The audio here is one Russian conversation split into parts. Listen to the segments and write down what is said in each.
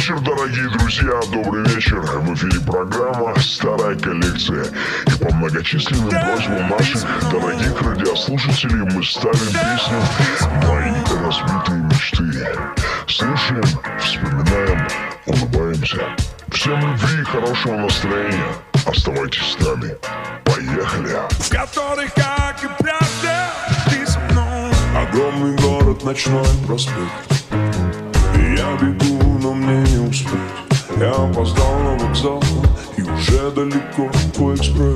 вечер, дорогие друзья, добрый вечер. В эфире программа «Старая коллекция». И по многочисленным просьбам наших дорогих радиослушателей мы ставим песню «Мои разбитые мечты». Слушаем, вспоминаем, улыбаемся. Всем любви и хорошего настроения. Оставайтесь с нами. Поехали. В которых, как и прежде, ты со мной. Огромный город, ночной проспект. И я бегу, но мне не успеть. Я опоздал на вокзал, и уже далеко твой экспресс.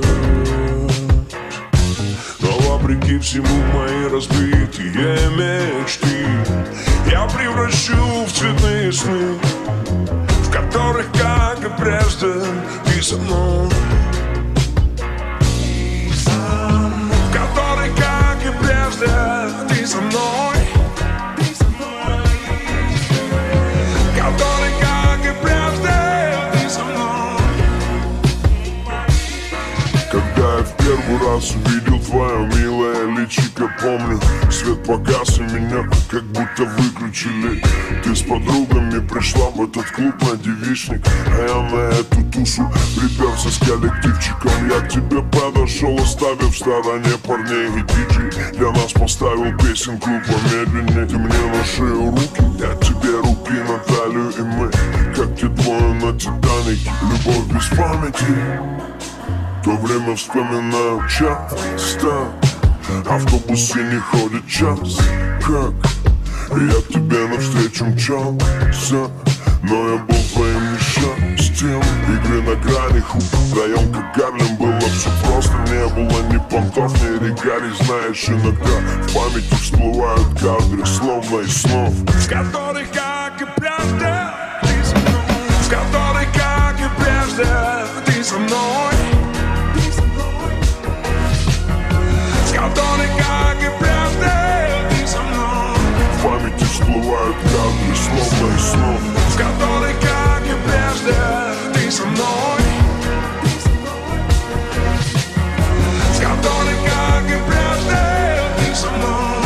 Но вопреки всему мои разбитые мечты я превращу в цветные сны, в которых, как и прежде, ты со мной. В которых, как и прежде, ты со мной. В которых, как и прежде, ты со мной. Когда я в первый раз увидел твое милое личико, помню, свет погас и меня как будто выключили. Ты с подругами пришла в этот клуб на девичник, а я на эту тусу приперся с коллективчиком. Я к тебе подошел, оставив в стороне парней и диджей. Для нас поставил песенку помедленнее. Ты мне на шею руки, я тебе руки на талию, и мы как те двое на Титанике. Любовь без памяти. То время вспоминаю часто. Автобусы не ходят час. Как я к тебе навстречу мчался, но я был твоим несчастьем. Игры на грани, вдвоем как Гарлем. Было все просто, не было ни понтов, ни регалий. Знаешь, иногда в памяти всплывают кадры, словно из снов. В которых, как и прежде, ты со мной. В которых, как и прежде, ты со мной. В которых, как и прежде, ты со мной. В памяти всплывают кадры, словно из снов. В которых, как и прежде, ты со мной. В которых, как и прежде, ты со мной.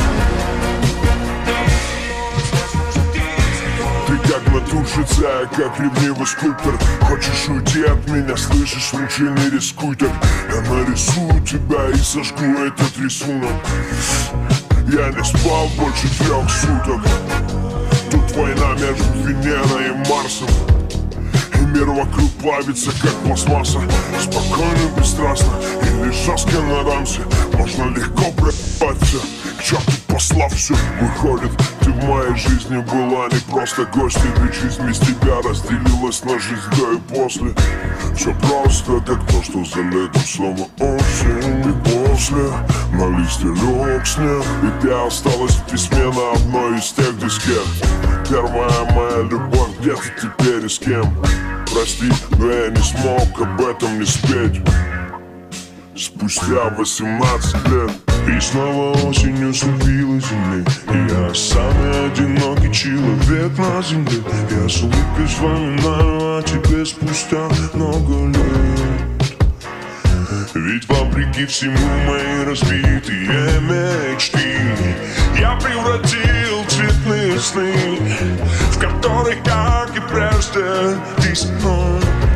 Ты как натурщица, я как ревнивый скульптор. Хочешь уйти от меня, слышишь, лучше не рискуй так. Я нарисую тебя и сожгу этот рисунок. Я не спал больше 3 суток. Тут война между Венерой и Марсом, и мир вокруг плавится, как пластмасса. Спокойно, бесстрастно или жестко на рамсе можно легко проебаться. К черту послав все, выходит, ты в моей жизни была не просто гостья. Ведь жизнь без тебя разделилась на жизнь до и после. Все просто, как то, что за летом снова осень. И после на листе лег снег, и ты осталась в письме на одной из тех дискет. Первая моя любовь, где ты теперь и с кем? Прости, но я не смог об этом не спеть. Спустя 18 лет. И снова осенью слепила земли, и я самый одинокий человек на земле. Я с улыбкой вспоминаю о тебе спустя много лет. Ведь вопреки всему мои разбитые мечты я превратил в цветные сны, в которых, как и прежде, ты со мной.